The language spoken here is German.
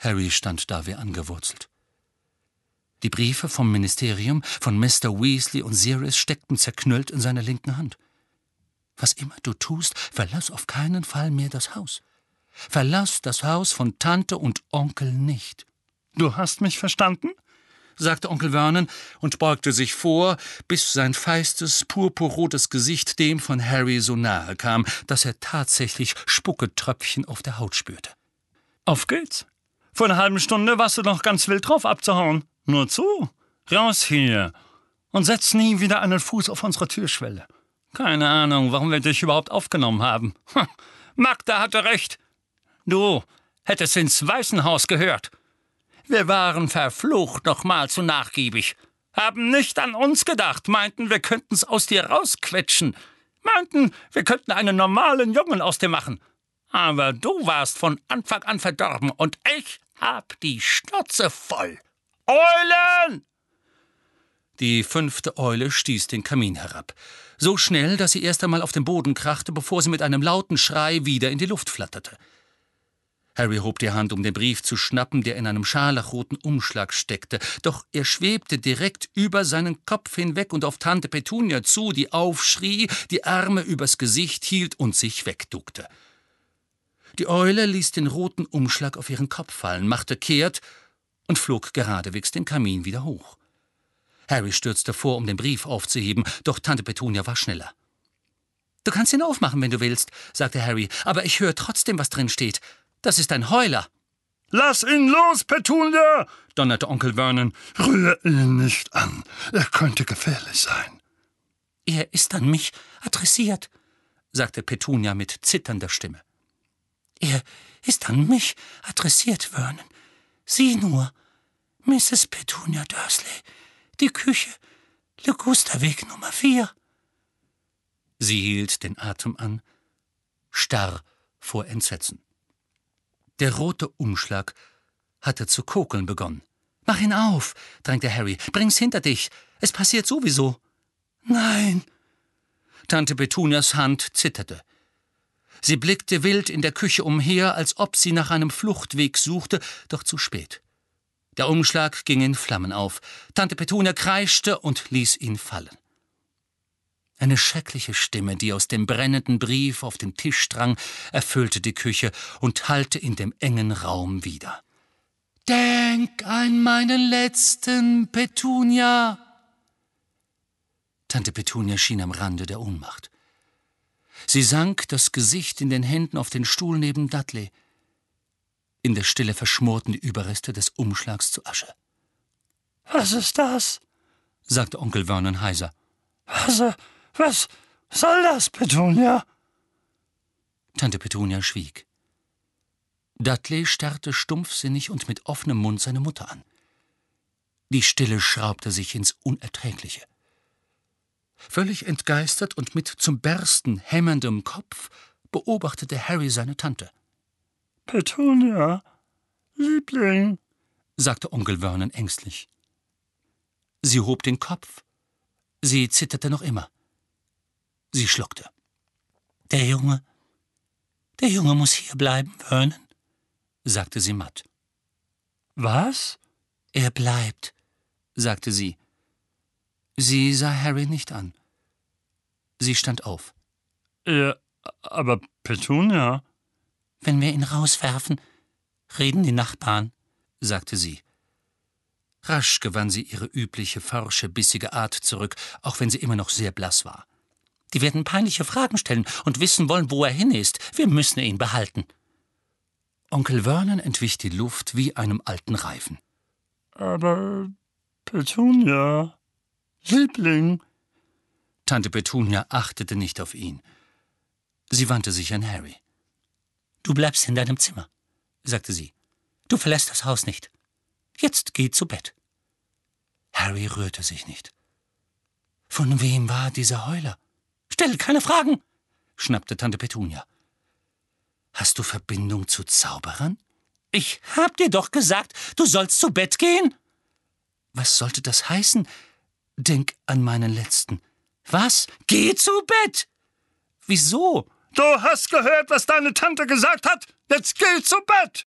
Harry stand da wie angewurzelt. Die Briefe vom Ministerium, von Mr. Weasley und Sirius steckten zerknüllt in seiner linken Hand. »Was immer du tust, verlass auf keinen Fall mehr das Haus. Verlass das Haus von Tante und Onkel nicht.« »Du hast mich verstanden?« sagte Onkel Vernon und beugte sich vor, bis sein feistes, purpurrotes Gesicht dem von Harry so nahe kam, dass er tatsächlich Spucketröpfchen auf der Haut spürte. »Auf geht's. Vor einer halben Stunde warst du noch ganz wild drauf abzuhauen. Nur zu. Raus hier. Und setz nie wieder einen Fuß auf unserer Türschwelle. Keine Ahnung, warum wir dich überhaupt aufgenommen haben. Magda hatte recht. Du hättest ins Waisenhaus gehört. Wir waren verflucht nochmal zu nachgiebig. Haben nicht an uns gedacht, meinten, wir könnten's aus dir rausquetschen. Meinten, wir könnten einen normalen Jungen aus dir machen. Aber du warst von Anfang an verdorben und ich hab die Schnauze voll. Eulen! Die 5. Eule stieß den Kamin herab. So schnell, dass sie erst einmal auf den Boden krachte, bevor sie mit einem lauten Schrei wieder in die Luft flatterte. Harry hob die Hand, um den Brief zu schnappen, der in einem scharlachroten Umschlag steckte. Doch er schwebte direkt über seinen Kopf hinweg und auf Tante Petunia zu, die aufschrie, die Arme übers Gesicht hielt und sich wegduckte. Die Eule ließ den roten Umschlag auf ihren Kopf fallen, machte kehrt und flog geradewegs den Kamin wieder hoch. Harry stürzte vor, um den Brief aufzuheben, doch Tante Petunia war schneller. »Du kannst ihn aufmachen, wenn du willst«, sagte Harry, »aber ich höre trotzdem, was drin steht. Das ist ein Heuler.« »Lass ihn los, Petunia«, donnerte Onkel Vernon. »Rühr ihn nicht an. Er könnte gefährlich sein.« »Er ist an mich adressiert«, sagte Petunia mit zitternder Stimme. »Er ist an mich adressiert, Vernon. Sieh nur, Mrs. Petunia Dursley, die Küche, Ligusterweg Nummer 4. Sie hielt den Atem an, starr vor Entsetzen. Der rote Umschlag hatte zu kokeln begonnen. »Mach ihn auf«, drängte Harry. »Bring's hinter dich. Es passiert sowieso.« »Nein!« Tante Petunias Hand zitterte. Sie blickte wild in der Küche umher, als ob sie nach einem Fluchtweg suchte, doch zu spät. Der Umschlag ging in Flammen auf. Tante Petunia kreischte und ließ ihn fallen. Eine schreckliche Stimme, die aus dem brennenden Brief auf den Tisch drang, erfüllte die Küche und hallte in dem engen Raum wider. »Denk an meinen letzten, Petunia!« Tante Petunia schien am Rande der Ohnmacht. Sie sank, das Gesicht in den Händen, auf den Stuhl neben Dudley. In der Stille verschmorten die Überreste des Umschlags zu Asche. »Was ist das?« sagte Onkel Vernon heiser. Was soll das, Petunia?« Tante Petunia schwieg. Dudley starrte stumpfsinnig und mit offenem Mund seine Mutter an. Die Stille schraubte sich ins Unerträgliche. Völlig entgeistert und mit zum Bersten hämmerndem Kopf beobachtete Harry seine Tante. »Petunia, Liebling«, sagte Onkel Vernon ängstlich. Sie hob den Kopf. Sie zitterte noch immer. Sie schluckte. Der Junge muss hier bleiben, Vernon«, sagte sie matt. »Was?« »Er bleibt«, sagte sie. Sie sah Harry nicht an. Sie stand auf. Aber Petunia?« »Wenn wir ihn rauswerfen, reden die Nachbarn«, sagte sie. Rasch gewann sie ihre übliche, forsche, bissige Art zurück, auch wenn sie immer noch sehr blass war. »Die werden peinliche Fragen stellen und wissen wollen, wo er hin ist. Wir müssen ihn behalten.« Onkel Vernon entwich die Luft wie einem alten Reifen. »Aber Petunia, Liebling«, Tante Petunia achtete nicht auf ihn. Sie wandte sich an Harry. »Du bleibst in deinem Zimmer«, sagte sie. »Du verlässt das Haus nicht. Jetzt geh zu Bett.« Harry rührte sich nicht. »Von wem war dieser Heuler?« »Stell keine Fragen«, schnappte Tante Petunia. »Hast du Verbindung zu Zauberern?« »Ich hab dir doch gesagt, du sollst zu Bett gehen.« »Was sollte das heißen? Denk an meinen letzten.« »Was? Geh zu Bett!« »Wieso?« »Du hast gehört, was deine Tante gesagt hat. Jetzt geh zu Bett!«